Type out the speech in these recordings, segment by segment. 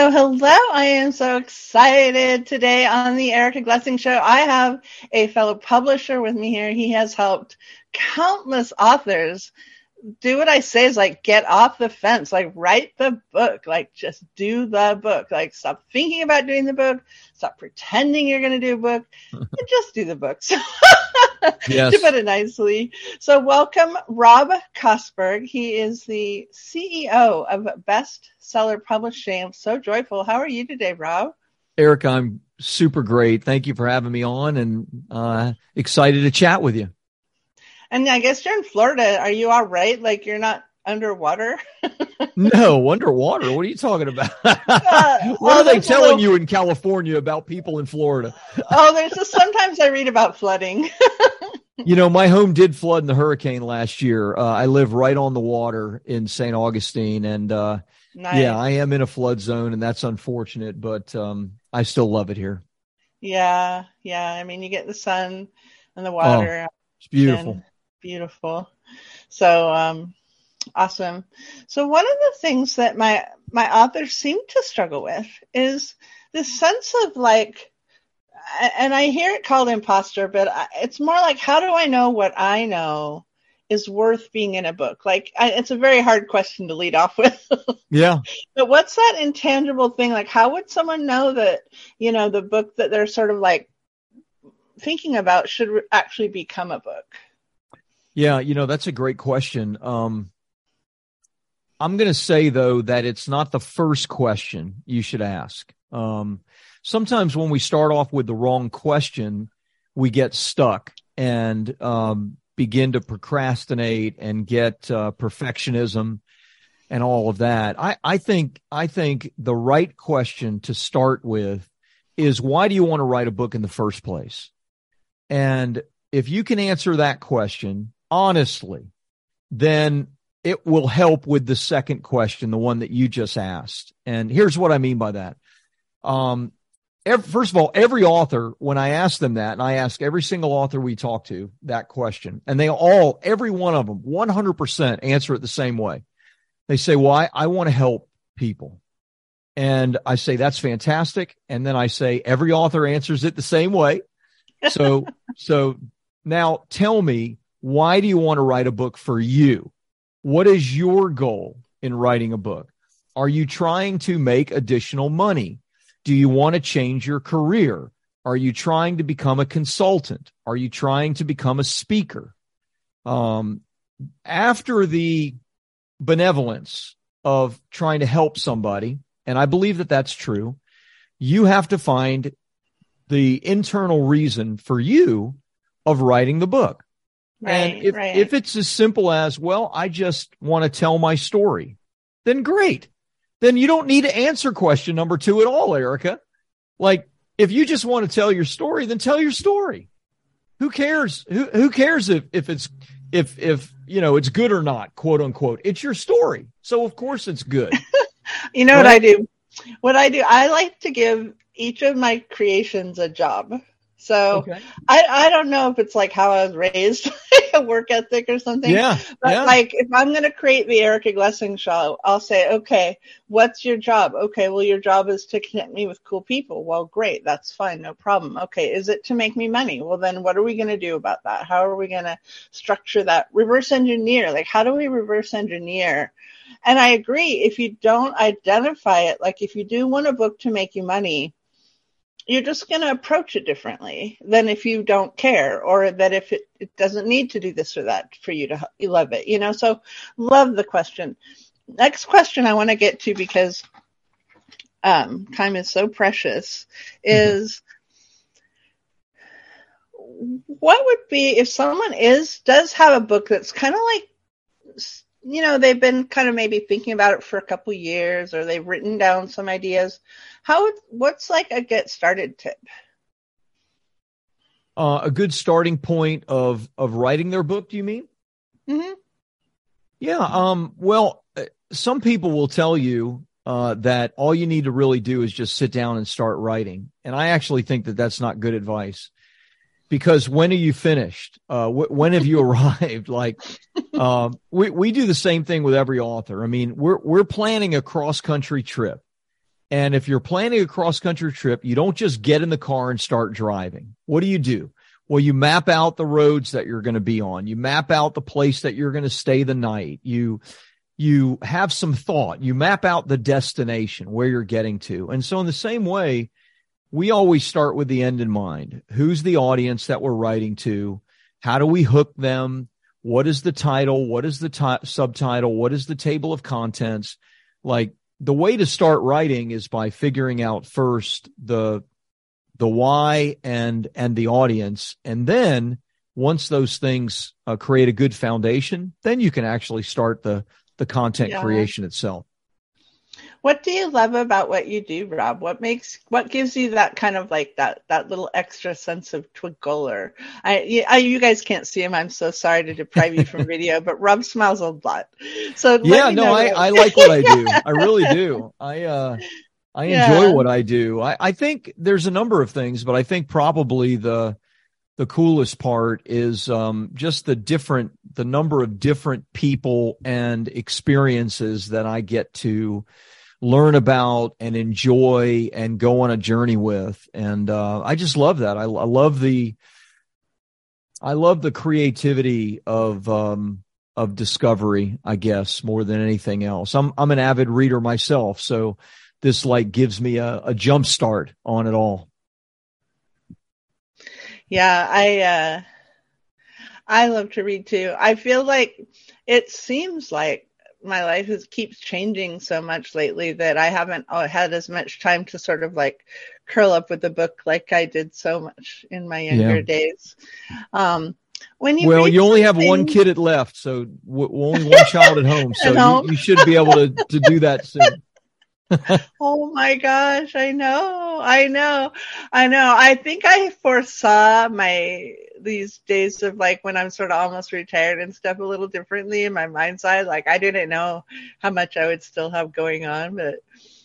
Hello. I am so excited today on the Erica Glessing Show. I have a fellow publisher with me here. He has helped countless authors do what I say is like get off the fence, like write the book, like just do the book, like stop thinking about doing the book, stop pretending you're going to do a book, and just do the books. Yes. To put it nicely. So welcome Rob Kosberg. He is the CEO of Bestseller Publishing. I'm so joyful. How are you today, Rob? Eric, I'm super great. Thank you for having me on and excited to chat with you. And I guess you're in Florida. Are you all right? Like you're not underwater? No, underwater? What are you talking about? What are they telling you in California about people in Florida? There's just sometimes I read about flooding. You know, my home did flood in the hurricane last year. I live right on the water in St. Augustine, and Nice. Yeah, I am in a flood zone, and that's unfortunate, but I still love it here. Yeah. I mean, you get the sun and the water. Oh, it's beautiful. Beautiful. So, awesome. So one of the things that my authors seem to struggle with is this sense of like, and I hear it called imposter, but it's more like, how do I know what I know is worth being in a book? Like, it's a very hard question to lead off with. Yeah. But what's that intangible thing? Like, how would someone know that, you know, the book that they're sort of like thinking about should actually become a book? Yeah, you know, that's a great question. I'm going to say, though, that it's not the first question you should ask. Sometimes when we start off with the wrong question, we get stuck and begin to procrastinate and get perfectionism and all of that. I think the right question to start with is, why do you want to write a book in the first place? And if you can answer that question honestly, then it will help with the second question, the one that you just asked. And here's what I mean by that. First of all, every author, when I ask them that, and I ask every single author we talk to that question, and they all, every one of them, 100% answer it the same way. They say, well, I want to help people. And I say, that's fantastic. And then I say, every author answers it the same way. So now tell me, why do you want to write a book for you? What is your goal in writing a book? Are you trying to make additional money? Do you want to change your career? Are you trying to become a consultant? Are you trying to become a speaker? After the benevolence of trying to help somebody, and I believe that that's true, you have to find the internal reason for you of writing the book. Right, and right. if it's as simple as, well, I just want to tell my story, then great. Then you don't need to answer question number 2 at all, Erica. Like, if you just want to tell your story, then tell your story. Who cares? Who cares if you know, it's good or not, quote unquote? It's your story. So of course it's good. You know what I do? I like to give each of my creations a job. So okay. I don't know if it's like how I was raised, a work ethic or something. Yeah. But like if I'm going to create the Erica Glessing Show, I'll say, okay, what's your job? Okay, well, your job is to connect me with cool people. Well, great. That's fine. No problem. Okay. Is it to make me money? Well, then what are we going to do about that? How are we going to structure that? Reverse engineer. Like, how do we reverse engineer? And I agree. If you don't identify it, like if you do want a book to make you money, you're just going to approach it differently than if you don't care, or that if it doesn't need to do this or that for you to love it, you know? So love the question. Next question I want to get to, because time is so precious, is what would be if someone does have a book that's kind of like, you know, they've been kind of maybe thinking about it for a couple years, or they've written down some ideas. What's like a get started tip? A good starting point of writing their book, do you mean? Mm-hmm. Yeah. Well, some people will tell you that all you need to really do is just sit down and start writing. And I actually think that that's not good advice, because when are you finished? When have you arrived? Like, we do the same thing with every author. I mean, we're planning a cross-country trip, And if you're planning a cross-country trip, you don't just get in the car and start driving. What do? Well, you map out the roads that you're going to be on. You map out the place that you're going to stay the night. You have some thought. You map out the destination where you're getting to. And so in the same way, we always start with the end in mind. Who's the audience that we're writing to? How do we hook them? What is the title? What is the subtitle? What is the table of contents? Like, the way to start writing is by figuring out first the why and the audience. And then once those things create a good foundation, then you can actually start the content creation itself. What do you love about what you do, Rob? What gives you that kind of like that little extra sense of twinkle? Or you guys can't see him. I'm so sorry to deprive you from video, but Rob smiles a lot. So I like what I do. I really do. I enjoy what I do. I think there's a number of things, but I think probably the coolest part is just the number of different people and experiences that I get to learn about and enjoy and go on a journey with. And I just love that. I love the creativity of discovery, I guess, more than anything else. I'm an avid reader myself, so this like gives me a jump start on it all. Yeah, I love to read too. I feel like it seems like my life keeps changing so much lately that I haven't had as much time to sort of like curl up with a book like I did so much in my younger days. You only have one kid left, so only one child at home, so you should be able to do that soon. Oh my gosh, I know. I think I foresaw these days of like when I'm sort of almost retired and stuff a little differently in my mind's eye. Like I didn't know how much I would still have going on, but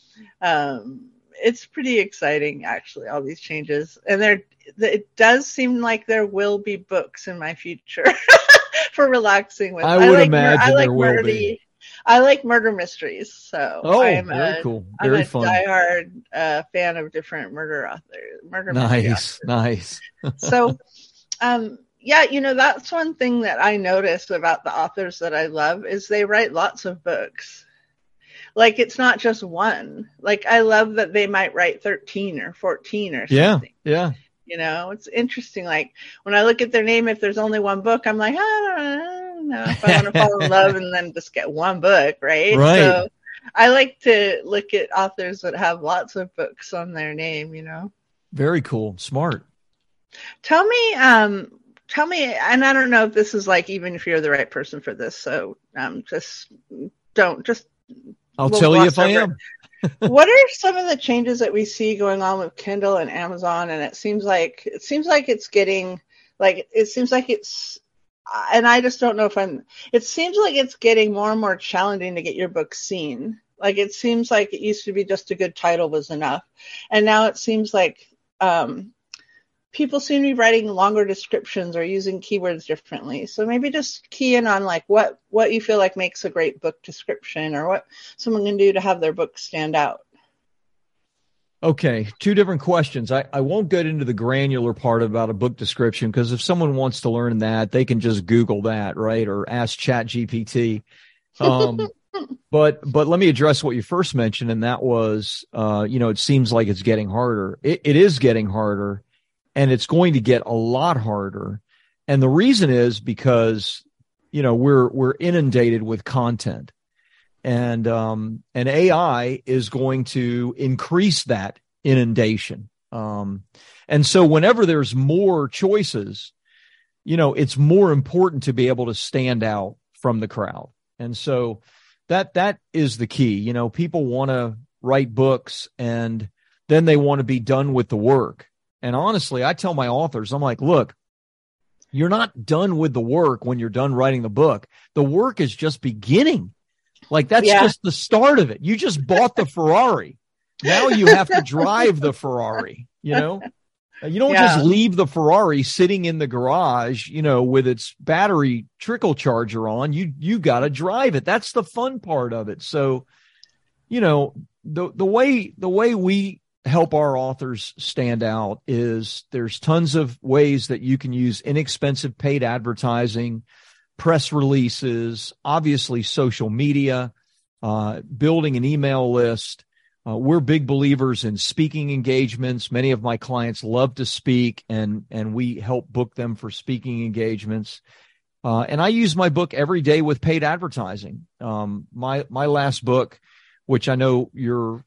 it's pretty exciting actually, all these changes. And it does seem like there will be books in my future for relaxing with. I would imagine there will be. I like murder mysteries, so very cool. Very fun. I'm a diehard fan of different murder authors. Nice. So, that's one thing that I noticed about the authors that I love is they write lots of books. Like it's not just one. Like I love that they might write 13 or 14 or something. Yeah. You know, it's interesting. Like when I look at their name, if there's only one book, I'm like, I don't know if I want to fall in love and then just get one book, right? So I like to look at authors that have lots of books on their name, you know. Very cool. Smart. Tell me, and I don't know if this is like, even if you're the right person for this, so I'll tell you if I am. What are some of the changes that we see going on with Kindle and Amazon? And it seems like it's getting like, and I just don't know it seems like it's getting more and more challenging to get your book seen. Like it seems like it used to be just a good title was enough. And now it seems like, people seem to be writing longer descriptions or using keywords differently. So maybe just key in on like what you feel like makes a great book description or what someone can do to have their book stand out. Okay, two different questions. I won't get into the granular part about a book description because if someone wants to learn that, they can just Google that, right? Or ask ChatGPT. But let me address what you first mentioned, and that was, it seems like it's getting harder. It is getting harder. And it's going to get a lot harder. And the reason is because, we're inundated with content and AI is going to increase that inundation. And so whenever there's more choices, it's more important to be able to stand out from the crowd. And so that is the key. People want to write books and then they want to be done with the work. And honestly, I tell my authors, I'm like, look, you're not done with the work when you're done writing the book. The work is just beginning. Like that's just the start of it. You just bought the Ferrari. Now you have to drive the Ferrari, You don't just leave the Ferrari sitting in the garage, with its battery trickle charger on. You got to drive it. That's the fun part of it. So, the way we help our authors stand out is there's tons of ways that you can use inexpensive paid advertising, press releases, obviously social media, building an email list. We're big believers in speaking engagements. Many of my clients love to speak, and we help book them for speaking engagements. And I use my book every day with paid advertising. My last book, which I know your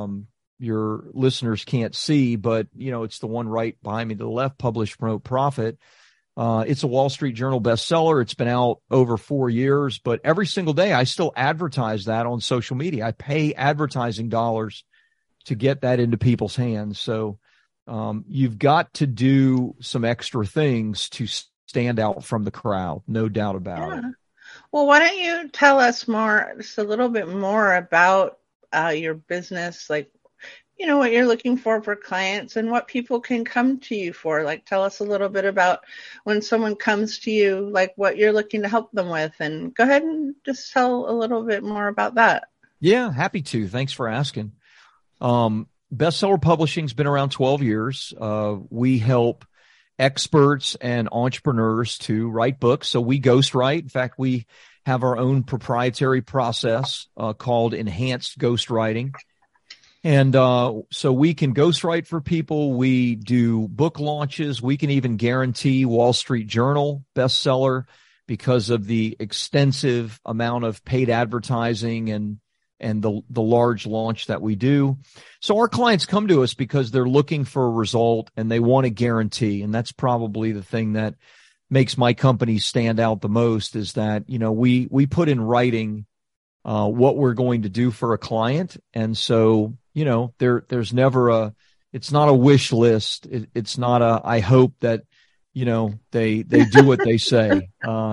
listeners can't see, but it's the one right behind me to the left, Publish, Promote, Profit. It's a Wall Street Journal bestseller. It's been out over 4 years, but every single day I still advertise that on social media. I pay advertising dollars to get that into people's hands. So you've got to do some extra things to stand out from the crowd, no doubt about it. Well, why don't you tell us just a little bit more about your business, like what you're looking for clients and what people can come to you for. Like, tell us a little bit about when someone comes to you, like what you're looking to help them with, and go ahead and just tell a little bit more about that. Yeah, happy to. Thanks for asking. Bestseller Publishing's been around 12 years. We help experts and entrepreneurs to write books. So we ghostwrite. In fact, we have our own proprietary process called enhanced ghostwriting. And so we can ghostwrite for people. We do book launches. We can even guarantee Wall Street Journal bestseller because of the extensive amount of paid advertising and the large launch that we do. So our clients come to us because they're looking for a result and they want a guarantee. And that's probably the thing that makes my company stand out the most, is that, we put in writing what we're going to do for a client. And so, there's never it's not a wish list. It's not I hope that, they do what they say.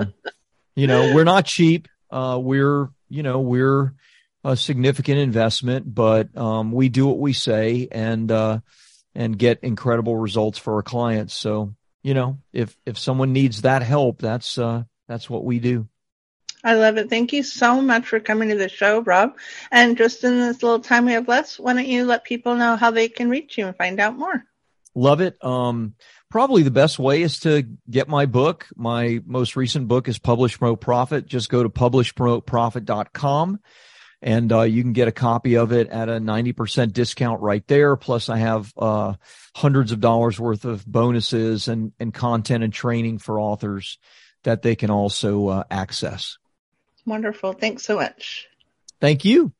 We're not cheap. We're a significant investment, but we do what we say and get incredible results for our clients. So, if someone needs that help, that's what we do. I love it. Thank you so much for coming to the show, Rob. And just in this little time we have left, why don't you let people know how they can reach you and find out more? Love it. Probably the best way is to get my book. My most recent book is Publish, Promote, Profit. Just go to publishpromoteprofit.com and you can get a copy of it at a 90% discount right there. Plus I have hundreds of dollars worth of bonuses and content and training for authors that they can also access. Wonderful. Thanks so much. Thank you.